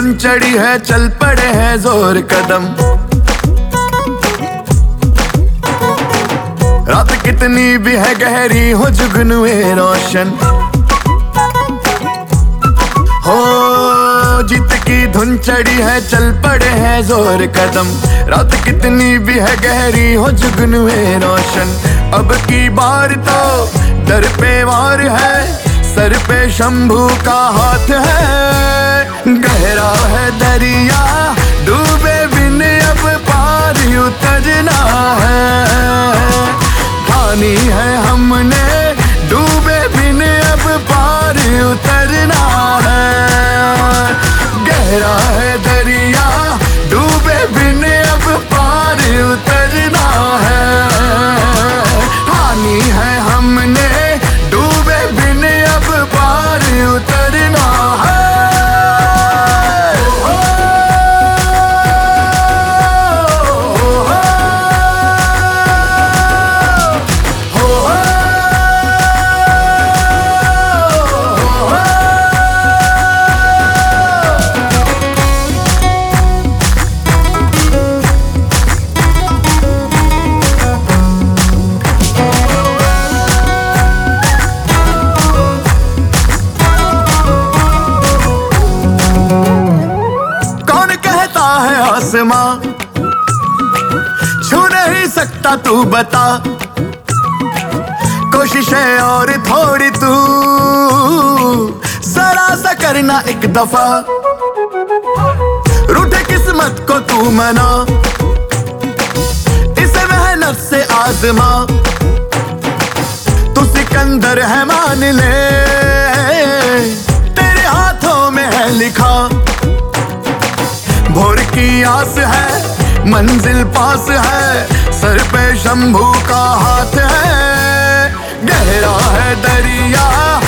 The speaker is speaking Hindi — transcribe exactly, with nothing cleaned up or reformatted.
धुन चढ़ी है, चल पड़े हैं जोर कदम। रात कितनी भी है गहरी, हो जुगनुए रोशन। हो जीत की धुन चढ़ी है, चल पड़े हैं जोर कदम। रात कितनी भी है गहरी, हो जुगनुए रोशन। अब की बार तो दर पे वार है, सर पे शंभू का हाथ है। गहरा है दरिया, डूबे बिन अब पार उतरना है। ठानी है हमने, डूबे बिन अब पार उतरना है। गहरा है दरिया, डूबे बिन अब पार उतरना है। ठानी है हमने, डूबे बिन अब पार उतरना है। आसमां छू नहीं सकता, तू बता। कोशिशें और थोड़ी तू जरा सा करना एक दफा। रूठे किस्मत को तू मना, इसे मेहनत से आजमा। तू सिकंदर है मान ले, तेरे हाथों में है लिखा। भोर की आस है, मंजिल पास है, सर पे शंभू का हाथ है। गहरा है दरिया,